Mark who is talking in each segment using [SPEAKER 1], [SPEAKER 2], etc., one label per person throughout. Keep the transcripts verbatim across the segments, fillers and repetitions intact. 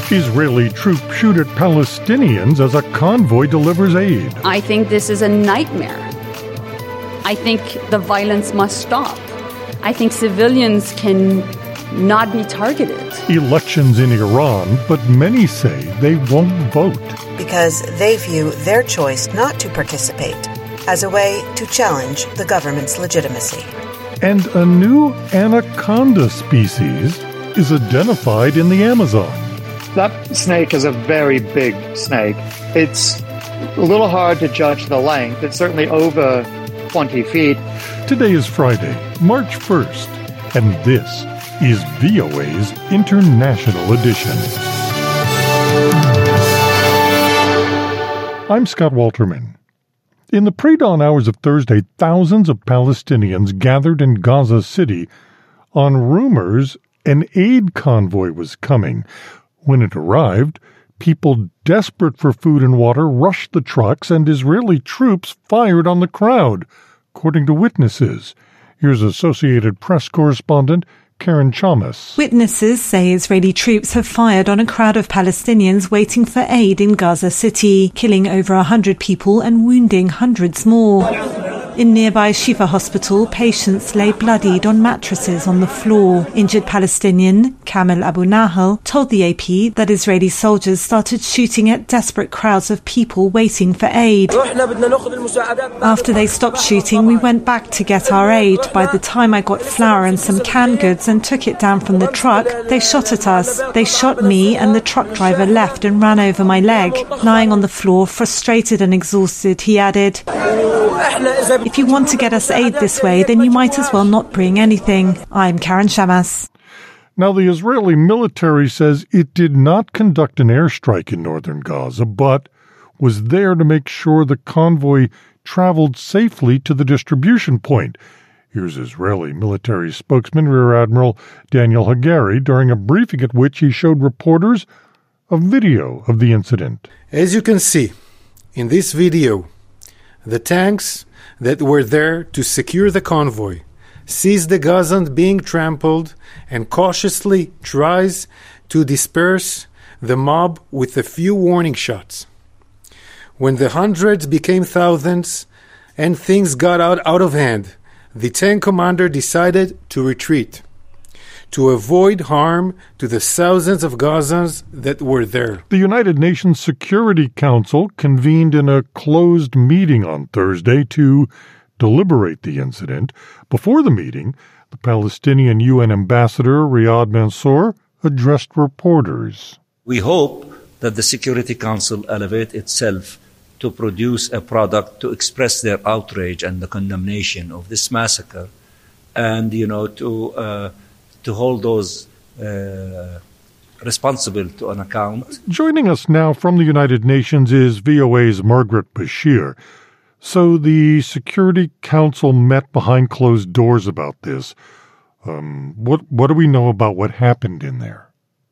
[SPEAKER 1] Israeli troops shoot at Palestinians as a convoy delivers aid.
[SPEAKER 2] I think this is a nightmare. I think the violence must stop. I think civilians can not be targeted.
[SPEAKER 1] Elections in Iran, but many say they won't vote.
[SPEAKER 3] Because they view their choice not to participate as a way to challenge the government's legitimacy.
[SPEAKER 1] And a new anaconda species is identified in the Amazon.
[SPEAKER 4] That snake is a very big snake. It's a little hard to judge the length. It's certainly over twenty feet.
[SPEAKER 1] Today is Friday, March first, and this is V O A's International Edition. I'm Scott Walterman. In the pre-dawn hours of Thursday, thousands of Palestinians gathered in Gaza City on rumors an aid convoy was coming. When it arrived, people desperate for food and water rushed the trucks, and Israeli troops fired on the crowd, according to witnesses. Here's Associated Press correspondent Karen Chalmers.
[SPEAKER 5] Witnesses say Israeli troops have fired on a crowd of Palestinians waiting for aid in Gaza City, killing over a hundred people and wounding hundreds more. In nearby Shifa Hospital, patients lay bloodied on mattresses on the floor. Injured Palestinian Kamel Abu Nahal told the A P that Israeli soldiers started shooting at desperate crowds of people waiting for aid. After they stopped shooting, we went back to get our aid. By the time I got flour and some canned goods and took it down from the truck, they shot at us. They shot me, and the truck driver left and ran over my leg. Lying on the floor, frustrated and exhausted, he added, "If you want to get us aid this way, then you might as well not bring anything." I'm Karen Shamas.
[SPEAKER 1] Now, the Israeli military says it did not conduct an airstrike in northern Gaza, but was there to make sure the convoy traveled safely to the distribution point. Here's Israeli military spokesman Rear Admiral Daniel Hagari during a briefing at which he showed reporters a video of the incident.
[SPEAKER 6] As you can see in this video, the tanks that were there to secure the convoy sees the Gazan being trampled and cautiously tries to disperse the mob with a few warning shots. When the hundreds became thousands and things got out, out of hand, the tank commander decided to retreat to avoid harm to the thousands of Gazans that were there.
[SPEAKER 1] The United Nations Security Council convened in a closed meeting on Thursday to deliberate the incident. Before the meeting, the Palestinian U N ambassador Riyad Mansour addressed reporters.
[SPEAKER 7] We hope that the Security Council elevate itself to produce a product to express their outrage and the condemnation of this massacre, and, you know, to uh, to hold those uh, responsible to an account.
[SPEAKER 1] Joining us now from the United Nations is V O A's Margaret Bashir. So the Security Council met behind closed doors about this. Um, what what do we know about what happened in there?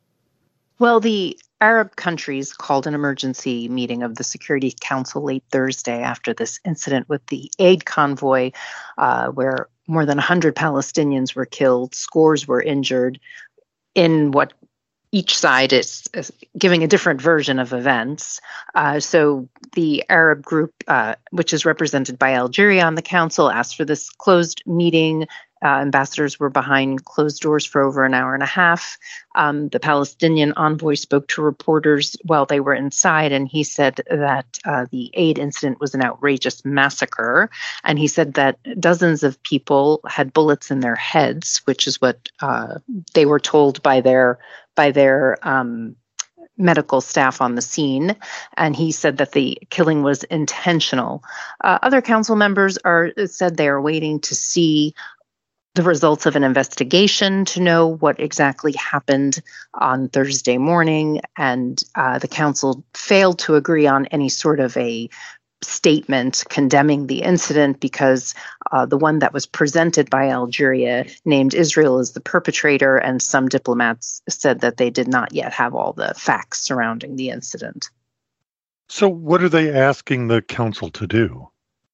[SPEAKER 8] Well, the Arab countries called an emergency meeting of the Security Council late Thursday after this incident with the aid convoy, uh, where more than one hundred Palestinians were killed, scores were injured, in what each side is, is giving a different version of events. Uh, so the Arab group, uh, which is represented by Algeria on the council, asked for this closed meeting. Uh, ambassadors were behind closed doors for over an hour and a half. Um, the Palestinian envoy spoke to reporters while they were inside, and he said that uh, the aid incident was an outrageous massacre. And he said that dozens of people had bullets in their heads, which is what uh, they were told by their by their um, medical staff on the scene. And he said that the killing was intentional. Uh, other council members are said they are waiting to see the results of an investigation to know what exactly happened on Thursday morning, and uh, the council failed to agree on any sort of a statement condemning the incident because uh, the one that was presented by Algeria named Israel as the perpetrator, and some diplomats said that they did not yet have all the facts surrounding the incident.
[SPEAKER 1] So what are they asking the council to do?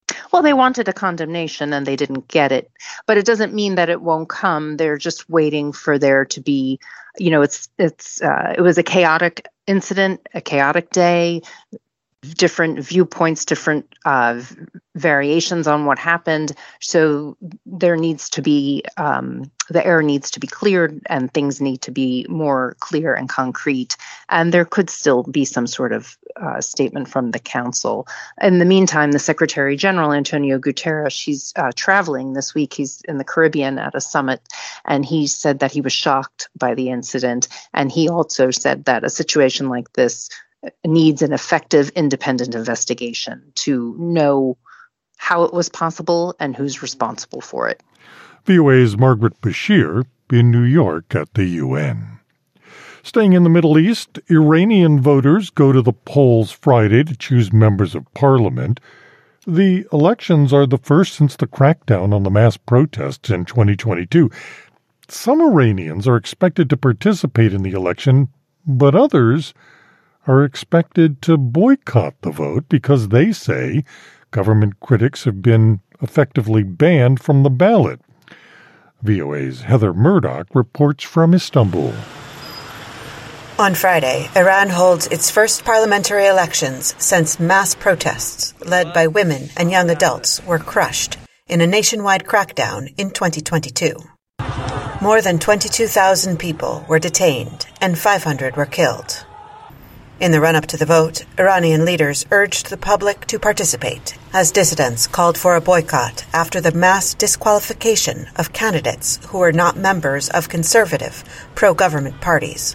[SPEAKER 8] Well, they wanted a condemnation and they didn't get it, but it doesn't mean that it won't come. They're just waiting for there to be, you know, it's it's uh, it was a chaotic incident, a chaotic day, different viewpoints, different uh, variations on what happened. So there needs to be, um, the air needs to be cleared and things need to be more clear and concrete. And there could still be some sort of uh, statement from the council. In the meantime, the Secretary General, Antonio Guterres, he's uh, traveling this week. He's in the Caribbean at a summit, and he said that he was shocked by the incident. And he also said that a situation like this needs an effective independent investigation to know how it was possible and who's responsible for it.
[SPEAKER 1] V O A's Margaret Bashir in New York at the U N. Staying in the Middle East, Iranian voters go to the polls Friday to choose members of parliament. The elections are the first since the crackdown on the mass protests in twenty twenty-two. Some Iranians are expected to participate in the election, but others are expected to boycott the vote because they say government critics have been effectively banned from the ballot. V O A's Heather Murdoch reports from Istanbul.
[SPEAKER 3] On Friday, Iran holds its first parliamentary elections since mass protests led by women and young adults were crushed in a nationwide crackdown in twenty twenty-two. More than twenty-two thousand people were detained and five hundred were killed. In the run-up to the vote, Iranian leaders urged the public to participate, as dissidents called for a boycott after the mass disqualification of candidates who were not members of conservative, pro-government parties.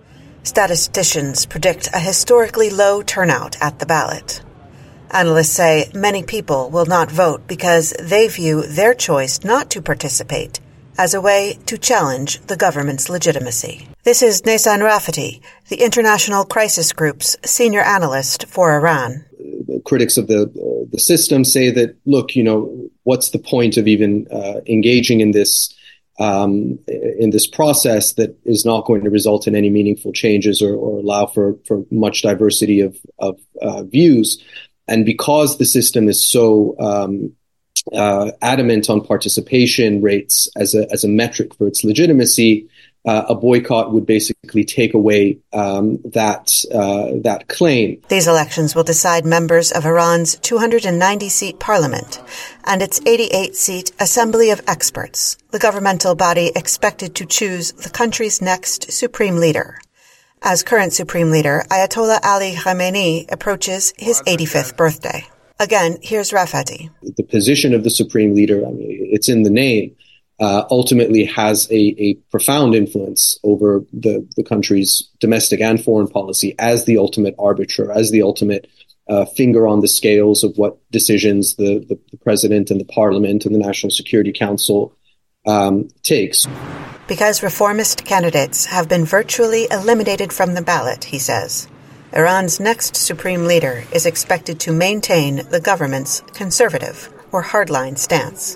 [SPEAKER 3] Statisticians predict a historically low turnout at the ballot. Analysts say many people will not vote because they view their choice not to participate as a way to challenge the government's legitimacy. This is Neysan Rafati, the International Crisis Group's senior analyst for Iran.
[SPEAKER 9] Critics of the uh, the system say that, look, you know, what's the point of even uh, engaging in this um, in this process that is not going to result in any meaningful changes or, or allow for, for much diversity of, of uh, views. And because the system is so um, uh, adamant on participation rates as a as a metric for its legitimacy, Uh, a boycott would basically take away um, that uh, that claim.
[SPEAKER 3] These elections will decide members of Iran's two hundred ninety seat parliament and its eighty-eight seat Assembly of Experts, the governmental body expected to choose the country's next supreme leader. As current supreme leader, Ayatollah Ali Khamenei approaches his eighty-fifth birthday. Again, here's Rafati.
[SPEAKER 9] The position of the supreme leader, I mean, it's in the name. Uh, ultimately has a, a profound influence over the, the country's domestic and foreign policy as the ultimate arbiter, as the ultimate uh, finger on the scales of what decisions the, the, the president and the parliament and the National Security Council um, takes.
[SPEAKER 3] Because reformist candidates have been virtually eliminated from the ballot, he says, Iran's next supreme leader is expected to maintain the government's conservative or hardline stance.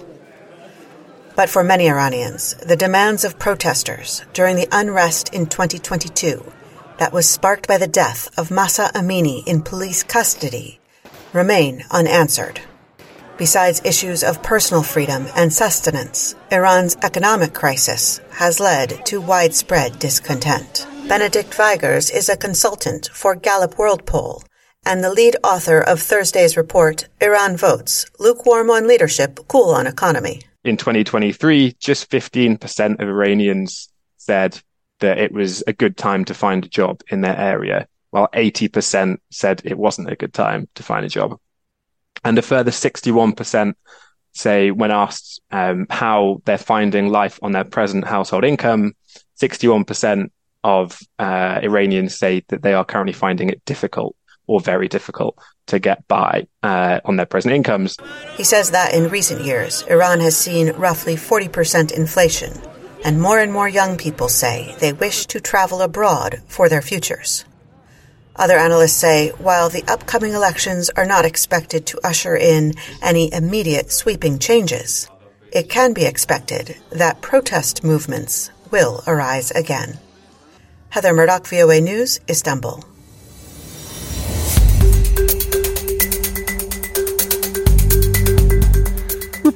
[SPEAKER 3] But for many Iranians, the demands of protesters during the unrest in twenty twenty-two that was sparked by the death of Mahsa Amini in police custody remain unanswered. Besides issues of personal freedom and sustenance, Iran's economic crisis has led to widespread discontent. Benedict Weigers is a consultant for Gallup World Poll and the lead author of Thursday's report, Iran Votes, Lukewarm on Leadership, Cool on Economy.
[SPEAKER 10] In twenty twenty-three, just fifteen percent of Iranians said that it was a good time to find a job in their area, while eighty percent said it wasn't a good time to find a job. And a further sixty-one percent say when asked um, how they're finding life on their present household income, sixty-one percent of uh, Iranians say that they are currently finding it difficult or very difficult to get by uh, on their present incomes.
[SPEAKER 3] He says that in recent years, Iran has seen roughly forty percent inflation, and more and more young people say they wish to travel abroad for their futures. Other analysts say while the upcoming elections are not expected to usher in any immediate sweeping changes, it can be expected that protest movements will arise again. Heather Murdoch, V O A News, Istanbul.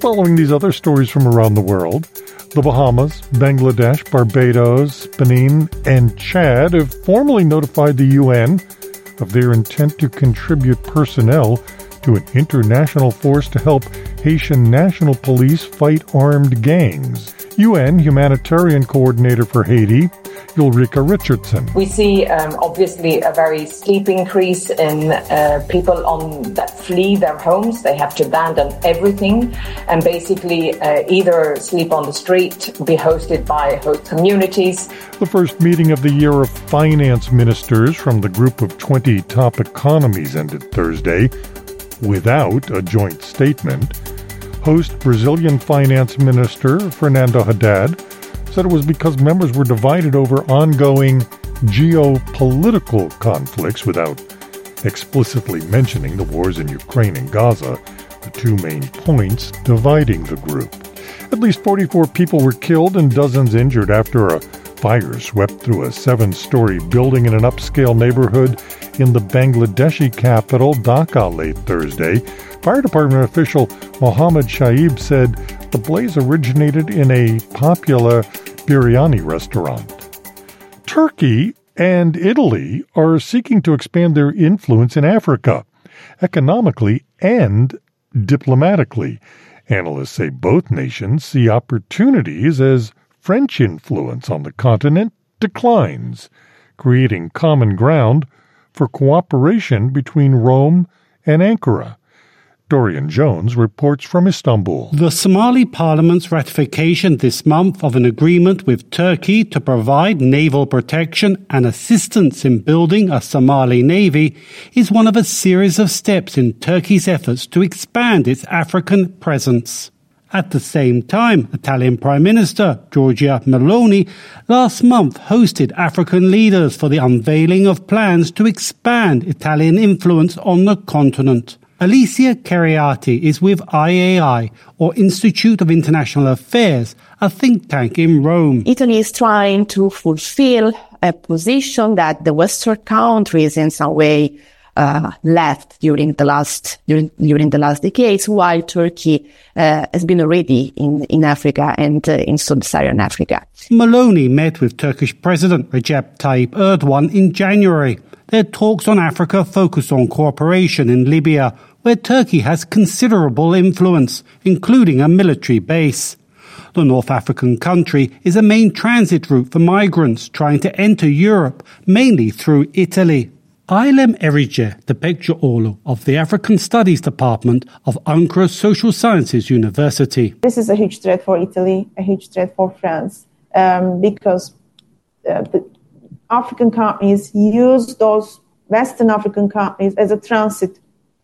[SPEAKER 1] Following these other stories from around the world, the Bahamas, Bangladesh, Barbados, Benin, and Chad have formally notified the U N of their intent to contribute personnel to an international force to help Haitian National Police fight armed gangs. U N Humanitarian Coordinator for Haiti, Ulrika Richardson.
[SPEAKER 11] We see um, obviously a very steep increase in uh, people on that flee their homes. They have to abandon everything and basically uh, either sleep on the street, be hosted by host communities.
[SPEAKER 1] The first meeting of the year of finance ministers from the group of twenty top economies ended Thursday without a joint statement. Host Brazilian Finance Minister Fernando Haddad said it was because members were divided over ongoing geopolitical conflicts without explicitly mentioning the wars in Ukraine and Gaza, the two main points dividing the group. At least forty-four people were killed and dozens injured after a fire swept through a seven-story building in an upscale neighborhood in the Bangladeshi capital, Dhaka, late Thursday. Fire department official Mohammed Shaib said the blaze originated in a popular biryani restaurant. Turkey and Italy are seeking to expand their influence in Africa, economically and diplomatically. Analysts say both nations see opportunities as French influence on the continent declines, creating common ground for cooperation between Rome and Ankara. Dorian Jones reports from Istanbul.
[SPEAKER 12] The Somali Parliament's ratification this month of an agreement with Turkey to provide naval protection and assistance in building a Somali navy is one of a series of steps in Turkey's efforts to expand its African presence. At the same time, Italian Prime Minister Giorgia Meloni last month hosted African leaders for the unveiling of plans to expand Italian influence on the continent. Alicia Cariati is with I A I, or Institute of International Affairs, a think tank in Rome.
[SPEAKER 13] Italy is trying to fulfill a position that the Western countries in some way uh, left during the last during, during the last decades, while Turkey uh, has been already in, in Africa and uh, in sub-Saharan Africa.
[SPEAKER 12] Meloni met with Turkish President Recep Tayyip Erdogan in January. Their talks on Africa focused on cooperation in Libya, where Turkey has considerable influence, including a military base. The North African country is a main transit route for migrants trying to enter Europe, mainly through Italy. Aylem Erice Tepekçioğlu of the African Studies Department of Ankara Social Sciences University.
[SPEAKER 14] This is a huge threat for Italy, a huge threat for France, um, because uh, the African companies use those Western African companies as a transit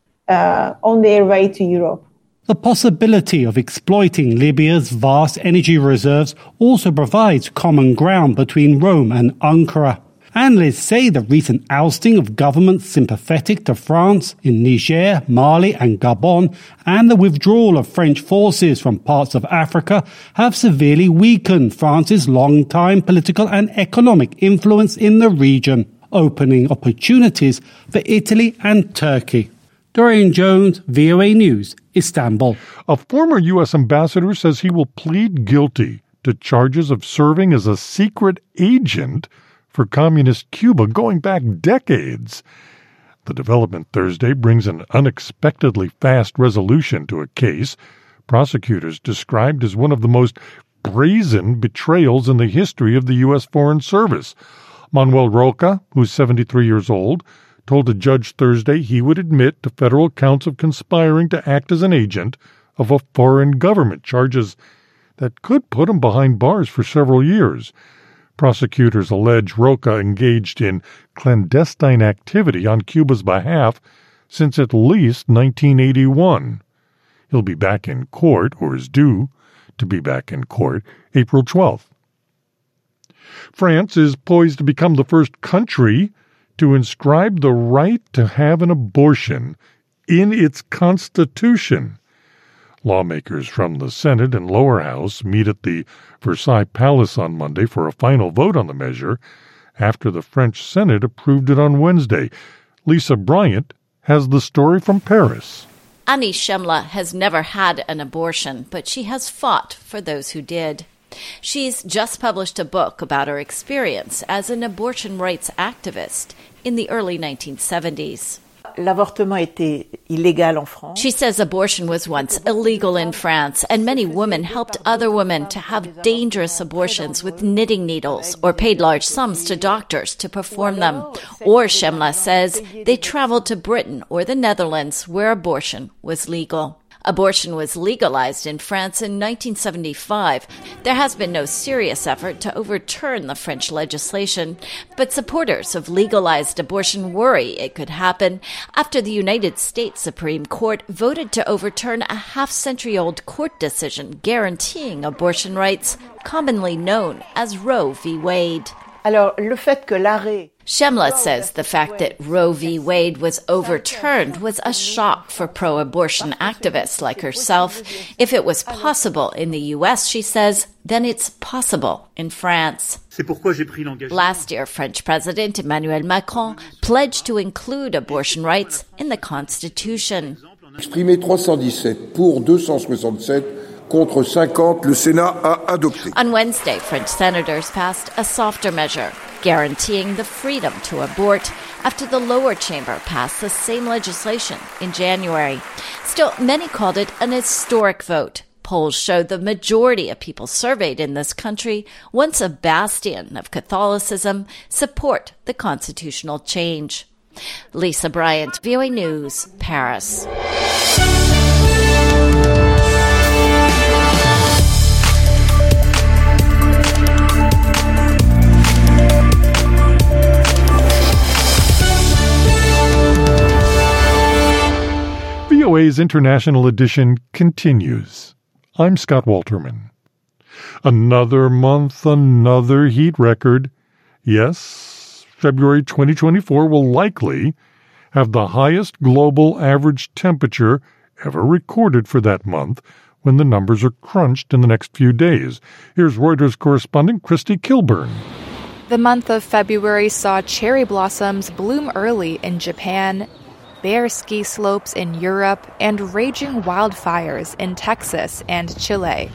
[SPEAKER 14] uh, on their way to Europe.
[SPEAKER 12] The possibility of exploiting Libya's vast energy reserves also provides common ground between Rome and Ankara. Analysts say the recent ousting of governments sympathetic to France in Niger, Mali and Gabon, and the withdrawal of French forces from parts of Africa have severely weakened France's long-time political and economic influence in the region, opening opportunities for Italy and Turkey. Dorian Jones, V O A News, Istanbul.
[SPEAKER 1] A former U S ambassador says he will plead guilty to charges of serving as a secret agent for Communist Cuba going back decades. The development Thursday brings an unexpectedly fast resolution to a case prosecutors described as one of the most brazen betrayals in the history of the U S Foreign Service. Manuel Roca, who's seventy-three years old, told a judge Thursday he would admit to federal counts of conspiring to act as an agent of a foreign government, charges that could put him behind bars for several years. Prosecutors allege Roca engaged in clandestine activity on Cuba's behalf since at least nineteen eighty-one. He'll be back in court, or is due to be back in court, April twelfth. France is poised to become the first country to inscribe the right to have an abortion in its constitution. Lawmakers from the Senate and lower house meet at the Versailles Palace on Monday for a final vote on the measure after the French Senate approved it on Wednesday. Lisa Bryant has the story from Paris.
[SPEAKER 15] Annie Shemla has never had an abortion, but she has fought for those who did. She's just published a book about her experience as an abortion rights activist in the early nineteen seventies.
[SPEAKER 16] L'avortement était illégal en France.
[SPEAKER 15] She says abortion was once illegal in France, and many women helped other women to have dangerous abortions with knitting needles or paid large sums to doctors to perform them. Or, Shemla says, they traveled to Britain or the Netherlands where abortion was legal. Abortion was legalized in France in nineteen seventy-five. There has been no serious effort to overturn the French legislation, but supporters of legalized abortion worry it could happen after the United States Supreme Court voted to overturn a half-century-old court decision guaranteeing abortion rights, commonly known as Roe v. Wade.
[SPEAKER 16] Alors, le fait que l'arrêt
[SPEAKER 15] Shemla says the fact that Roe v. Wade was overturned was a shock for pro-abortion activists like herself. If it was possible in the U S, she says, then it's possible in France. Last year, French President Emmanuel Macron pledged to include abortion rights in the Constitution.
[SPEAKER 17] Exprimé trois cent dix-sept pour deux cent soixante-sept. Contre cinquante, le Sénat a adopté.
[SPEAKER 15] On Wednesday, French senators passed a softer measure, guaranteeing the freedom to abort after the lower chamber passed the same legislation in January. Still, many called it an historic vote. Polls showed the majority of people surveyed in this country, once a bastion of Catholicism, support the constitutional change. Lisa Bryant, V O A News, Paris.
[SPEAKER 1] V O A's International Edition continues. I'm Scott Walterman. Another month, another heat record. Yes, February twenty twenty-four will likely have the highest global average temperature ever recorded for that month when the numbers are crunched in the next few days. Here's Reuters correspondent Christy Kilburn.
[SPEAKER 18] The month of February saw cherry blossoms bloom early in Japan, bare ski slopes in Europe, and raging wildfires in Texas and Chile.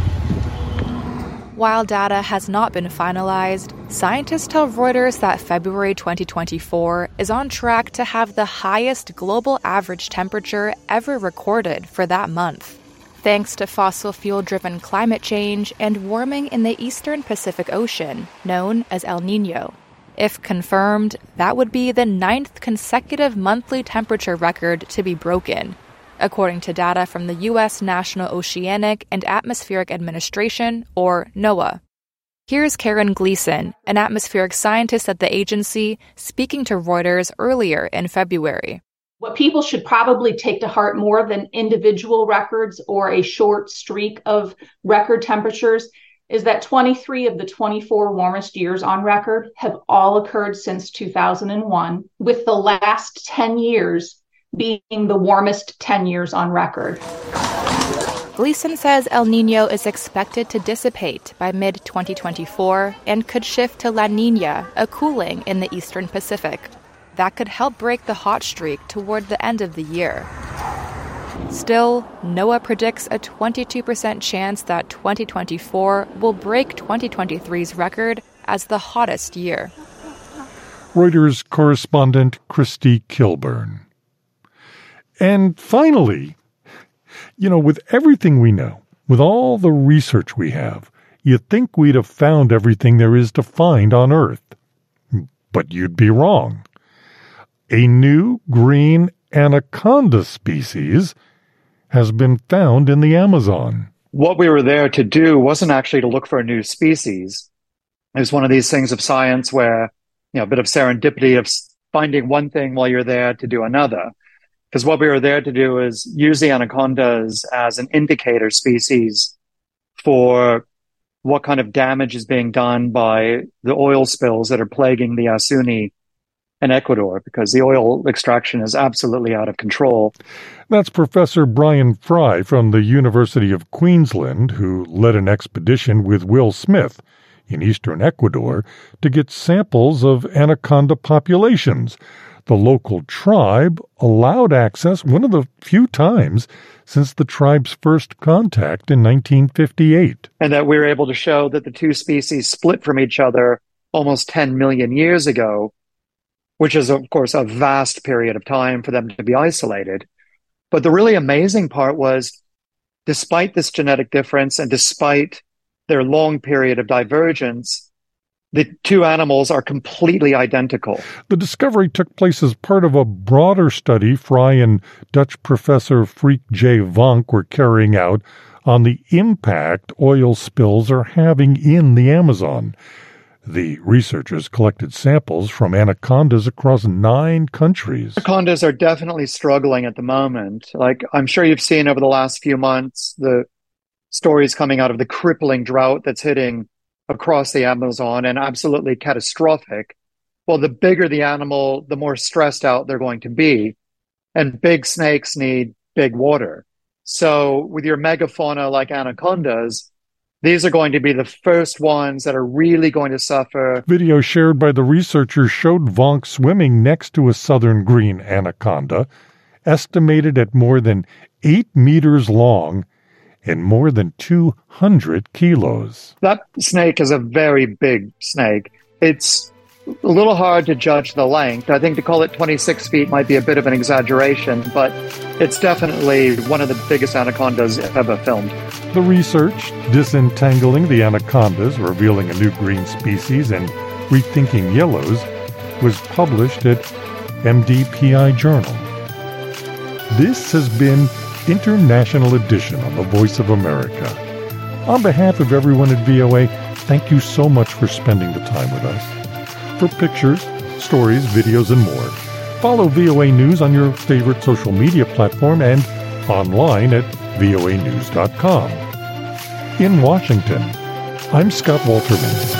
[SPEAKER 18] While data has not been finalized, scientists tell Reuters that February twenty twenty-four is on track to have the highest global average temperature ever recorded for that month, thanks to fossil fuel-driven climate change and warming in the eastern Pacific Ocean, known as El Niño. If confirmed, that would be the ninth consecutive monthly temperature record to be broken, according to data from the U S National Oceanic and Atmospheric Administration, or NOAA. Here's Karen Gleason, an atmospheric scientist at the agency, speaking to Reuters earlier in February.
[SPEAKER 19] What people should probably take to heart more than individual records or a short streak of record temperatures is that twenty-three of the twenty-four warmest years on record have all occurred since two thousand one, with the last ten years being the warmest ten years on record.
[SPEAKER 18] Gleason says El Niño is expected to dissipate by mid twenty twenty-four and could shift to La Niña, a cooling in the eastern Pacific. That could help break the hot streak toward the end of the year. Still, NOAA predicts a twenty-two percent chance that twenty twenty-four will break twenty twenty-three's record as the hottest year.
[SPEAKER 1] Reuters correspondent Christy Kilburn. And finally, you know, with everything we know, with all the research we have, you'd think we'd have found everything there is to find on Earth. But you'd be wrong. A new green anaconda species has been found in the Amazon.
[SPEAKER 4] What we were there to do wasn't actually to look for a new species. It was one of these things of science where, you know, a bit of serendipity of finding one thing while you're there to do another. Because what we were there to do is use the anacondas as an indicator species for what kind of damage is being done by the oil spills that are plaguing the Asuni in Ecuador, because the oil extraction is absolutely out of control.
[SPEAKER 1] That's Professor Brian Fry from the University of Queensland, who led an expedition with Will Smith in eastern Ecuador to get samples of anaconda populations. the local tribe allowed access one of the few times since the tribe's first contact in nineteen fifty-eight.
[SPEAKER 4] And that we were able to show that the two species split from each other almost ten million years ago, which is, of course, a vast period of time for them to be isolated. But the really amazing part was, despite this genetic difference and despite their long period of divergence, the two animals are completely identical.
[SPEAKER 1] The discovery took place as part of a broader study Fry and Dutch professor Freek J. Vonk were carrying out on the impact oil spills are having in the Amazon. The researchers collected samples from anacondas across nine countries.
[SPEAKER 4] Anacondas are definitely struggling at the moment. Like, I'm sure you've seen over the last few months, the stories coming out of the crippling drought that's hitting across the Amazon and absolutely catastrophic. Well, the bigger the animal, the more stressed out they're going to be. And big snakes need big water. So with your megafauna like anacondas, these are going to be the first ones that are really going to suffer.
[SPEAKER 1] Video shared by the researchers showed Vonk swimming next to a southern green anaconda, estimated at more than eight meters long and more than two hundred kilos.
[SPEAKER 4] That snake is a very big snake. It's a little hard to judge the length. I think to call it twenty-six feet might be a bit of an exaggeration, but it's definitely one of the biggest anacondas ever filmed.
[SPEAKER 1] The research, Disentangling the Anacondas, Revealing a New Green Species, and Rethinking Yellows, was published at M D P I Journal. This has been International Edition on the Voice of America. On behalf of everyone at V O A, thank you so much for spending the time with us. For pictures, stories, videos, and more, follow V O A News on your favorite social media platform and online at V O A news dot com. In Washington, I'm Scott Walterman.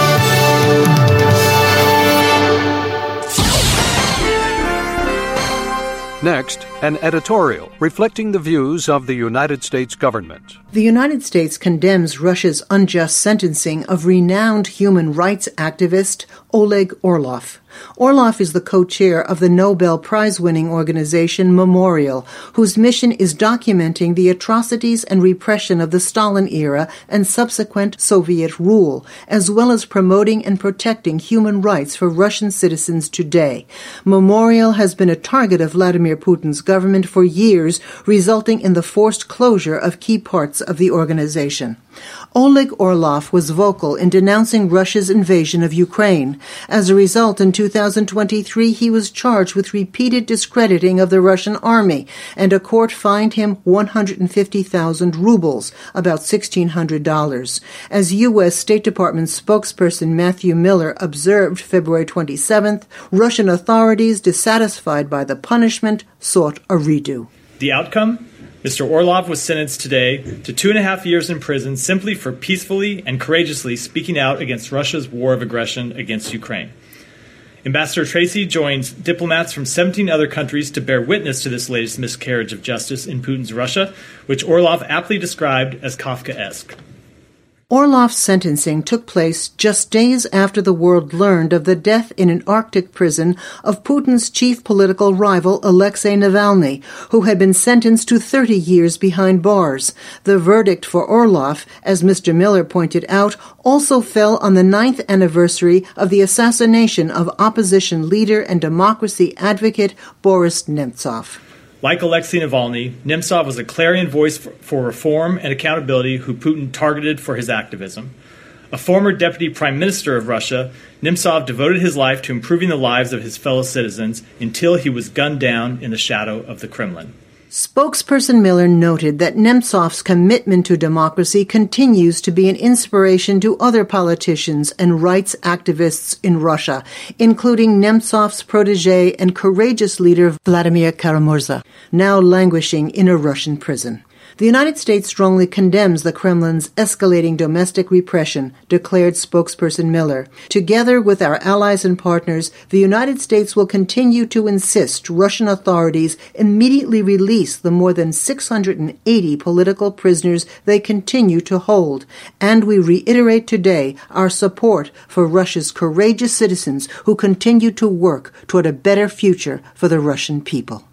[SPEAKER 20] Next, an editorial reflecting the views of the United States government.
[SPEAKER 21] The United States condemns Russia's unjust sentencing of renowned human rights activist Oleg Orlov. Orlov is the co-chair of the Nobel Prize-winning organization Memorial, whose mission is documenting the atrocities and repression of the Stalin era and subsequent Soviet rule, as well as promoting and protecting human rights for Russian citizens today. Memorial has been a target of Vladimir Putin's government for years, resulting in the forced closure of key parts of the organization. Oleg Orlov was vocal in denouncing Russia's invasion of Ukraine. As a result, in two thousand twenty-three, he was charged with repeated discrediting of the Russian army, and a court fined him one hundred fifty thousand rubles, about sixteen hundred dollars. As U S State Department spokesperson Matthew Miller observed February twenty-seventh, Russian authorities, dissatisfied by the punishment, sought a redo.
[SPEAKER 22] The outcome? Mister Orlov was sentenced today to two and a half years in prison simply for peacefully and courageously speaking out against Russia's war of aggression against Ukraine. Ambassador Tracy joins diplomats from seventeen other countries to bear witness to this latest miscarriage of justice in Putin's Russia, which Orlov aptly described as Kafkaesque.
[SPEAKER 21] Orlov's sentencing took place just days after the world learned of the death in an Arctic prison of Putin's chief political rival Alexei Navalny, who had been sentenced to thirty years behind bars. The verdict for Orlov, as Mister Miller pointed out, also fell on the ninth anniversary of the assassination of opposition leader and democracy advocate Boris Nemtsov.
[SPEAKER 22] Like Alexei Navalny, Nemtsov was a clarion voice for reform and accountability who Putin targeted for his activism. A former deputy prime minister of Russia, Nemtsov devoted his life to improving the lives of his fellow citizens until he was gunned down in the shadow of the Kremlin.
[SPEAKER 21] Spokesperson Miller noted that Nemtsov's commitment to democracy continues to be an inspiration to other politicians and rights activists in Russia, including Nemtsov's protege and courageous leader Vladimir Kara-Murza, now languishing in a Russian prison. The United States strongly condemns the Kremlin's escalating domestic repression, declared spokesperson Miller. Together with our allies and partners, the United States will continue to insist Russian authorities immediately release the more than six hundred eighty political prisoners they continue to hold. And we reiterate today our support for Russia's courageous citizens who continue to work toward a better future for the Russian people.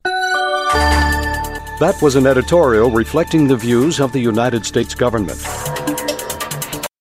[SPEAKER 20] That was an editorial reflecting the views of the United States government.